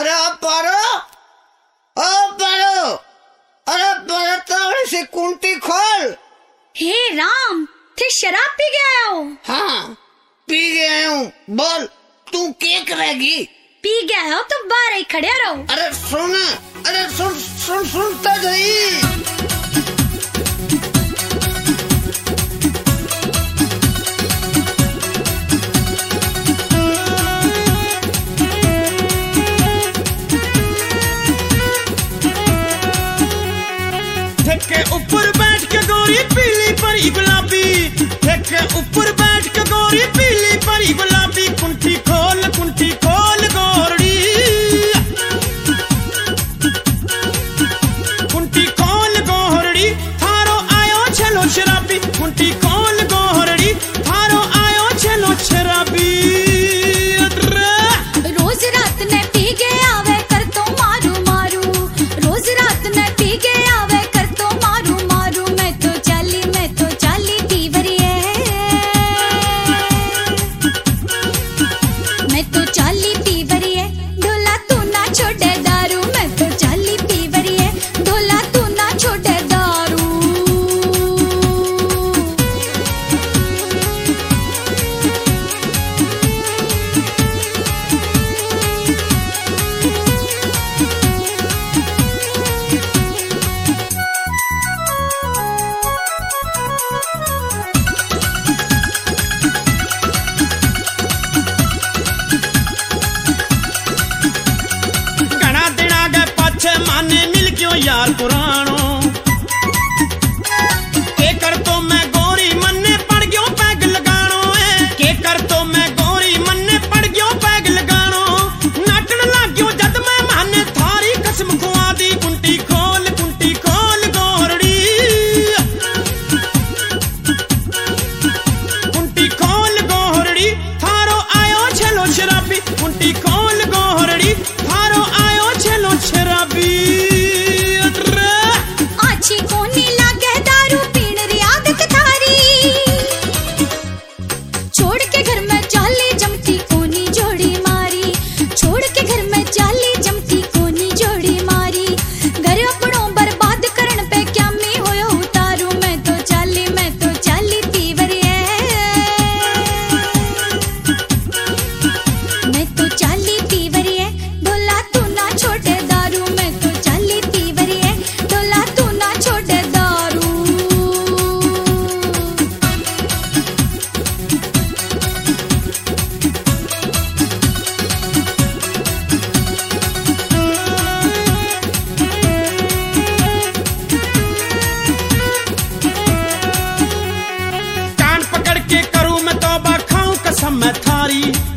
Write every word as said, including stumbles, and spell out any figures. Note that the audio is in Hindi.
अरे पारो, ओ पारो, अरे पारो थोड़ी सी कुंटी खोल। हे राम, थे शराब पी गया हो? हाँ पी गया हूँ। बोल तू क्या करेगी? पी गया हो तो बाहर ही खड़े रहो। अरे सुन, अरे सुन सुन सुनता नहीं। के ऊपर बैठ के गोरी पीली परी गुलाबी, के ऊपर बैठ के गोरी पीली परी गुलाबी, कुंठी खोल कुंठी खोल गोरड़ी, कुंठी खोल गोरड़ी, थारो आयो चलो शराबी, कुंठी खोल गोरड़ी, थारो आयो चलो शराबी। रोज रात ने पी के आवे कर तो मारू मारू, रोज रात ने पी के आवे यार पुरानो के कर तो मैं गोरी मन्ने पड़ गयो पैग लगानो है, के कर तो मैं गोरी मन्ने पड़ गयो पैग लगानो, नाटन लग गयो जद मैं माने थारी कसम खुआ दी, कुंटी खोल कुंटी खोल गोरड़ी, कुंटी खोल गोरड़ी, थारो आयो चलो शराबी, कुंटी खोल गोरड़ी, थारो आयो चलो शराबी। कोनी लागे दारू पीण री आदत थारी, छोड़ के घर में चाली जमती कोनी जोड़ी मारी, छोड़ के घर में चाली जमती कोनी जोड़ी मारी, घर अपनों बर्बाद करन पे क्या मी होयो उतारू, मैं तो चाली मैं तो चाली पीवरी है, मैं तो चाली पीवरी है, ढोला तू ना छोड़े दारू, मैं तो चाली पीवरी है, ढोला तू ना छोड़े दारू। कान पकड़ के करूं मैं तौबा, खाऊं कसम मैं थारी,